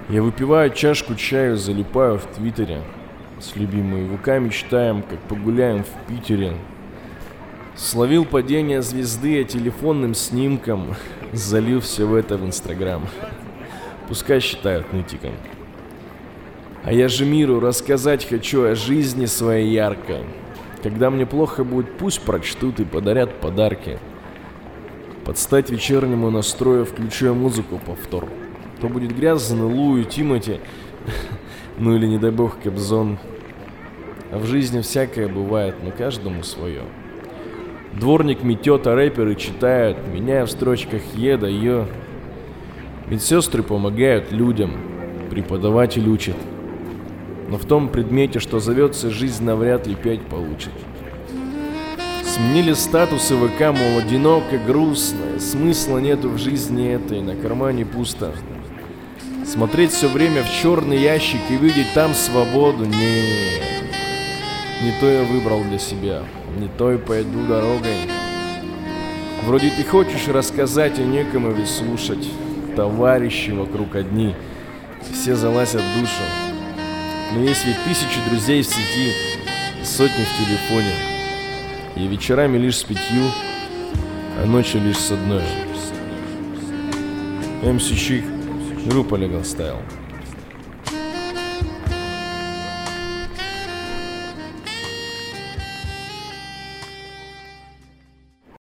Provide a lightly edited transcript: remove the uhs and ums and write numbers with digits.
Я выпиваю чашку чаю, залипаю в Твиттере. С любимой ВК мечтаем, как погуляем в Питере. Словил падение звезды, а телефонным снимком залил все это в Инстаграм. Пускай считают нытиком. А я же миру рассказать хочу о жизни своей яркой. Когда мне плохо будет, пусть прочтут и подарят подарки. Под стать вечернему настрою включаю музыку повтор. То будет грязно, Лую, Тимати, ну или, не дай бог, Кобзон. А в жизни всякое бывает, но каждому свое. Дворник метет, а рэперы читают, меняя в строчках «е» да «ё». Медсестры помогают людям, преподаватель учит. Но в том предмете, что зовется жизнь, навряд ли 5 получит. Сменили статусы ВК, мол, одиноко, грустно, смысла нету в жизни этой, на кармане пусто. Смотреть все время в черный ящик и видеть там свободу, не то я выбрал для себя, не то и пойду дорогой. Вроде ты хочешь рассказать, а некому ведь слушать. Товарищи вокруг одни, все залазят в душу. Но есть ведь 1000 друзей в сети, сотни в телефоне. И вечерами лишь с 5, а ночью лишь с 1. МС Чик, группа Legal Style.